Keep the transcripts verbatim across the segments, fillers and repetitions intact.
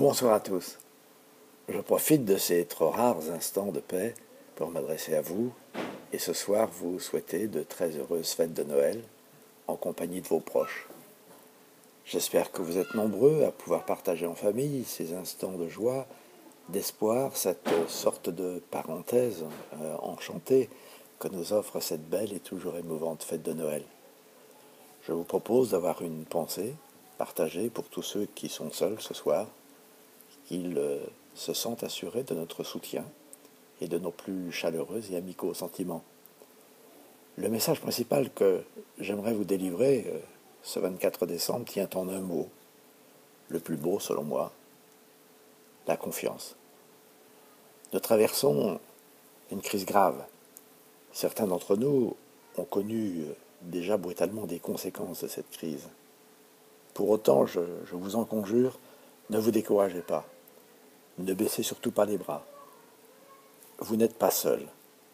Bonsoir à tous. Je profite de ces trop rares instants de paix pour m'adresser à vous et ce soir vous souhaiter de très heureuses fêtes de Noël en compagnie de vos proches. J'espère que vous êtes nombreux à pouvoir partager en famille ces instants de joie, d'espoir, cette sorte de parenthèse euh, enchantée que nous offre cette belle et toujours émouvante fête de Noël. Je vous propose d'avoir une pensée partagée pour tous ceux qui sont seuls ce soir, qu'ils euh, se sentent assurés de notre soutien et de nos plus chaleureux et amicaux sentiments. Le message principal que j'aimerais vous délivrer euh, ce vingt-quatre décembre tient en un mot, le plus beau selon moi, la confiance. Nous traversons une crise grave. Certains d'entre nous ont connu déjà brutalement des conséquences de cette crise. Pour autant, je, je vous en conjure, ne vous découragez pas. Ne baissez surtout pas les bras. Vous n'êtes pas seul.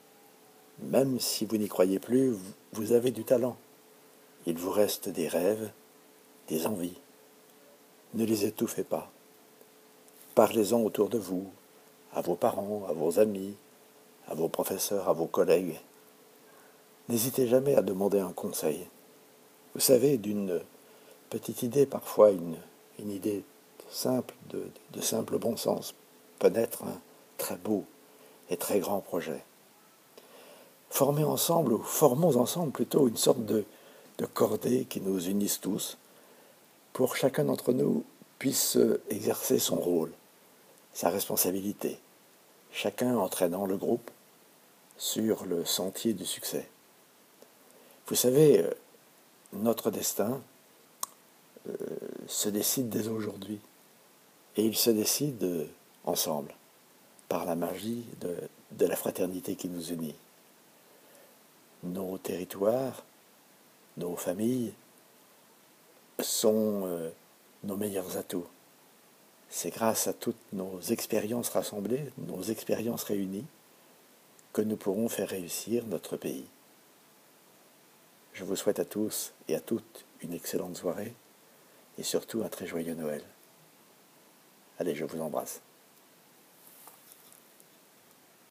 Même si vous n'y croyez plus, vous avez du talent. Il vous reste des rêves, des envies. Ne les étouffez pas. Parlez-en autour de vous, à vos parents, à vos amis, à vos professeurs, à vos collègues. N'hésitez jamais à demander un conseil. Vous savez, d'une petite idée, parfois une, une idée simple, de, de simple bon sens, peut naître un très beau et très grand projet. Formez ensemble, ou formons ensemble plutôt, une sorte de, de cordée qui nous unisse tous, pour que chacun d'entre nous puisse exercer son rôle, sa responsabilité, chacun entraînant le groupe sur le sentier du succès. Vous savez, notre destin euh, se décide dès aujourd'hui, et il se décide euh, ensemble, par la magie de, de la fraternité qui nous unit. Nos territoires, nos familles sont euh, nos meilleurs atouts. C'est grâce à toutes nos expériences rassemblées, nos expériences réunies, que nous pourrons faire réussir notre pays. Je vous souhaite à tous et à toutes une excellente soirée et surtout un très joyeux Noël. Allez, je vous embrasse.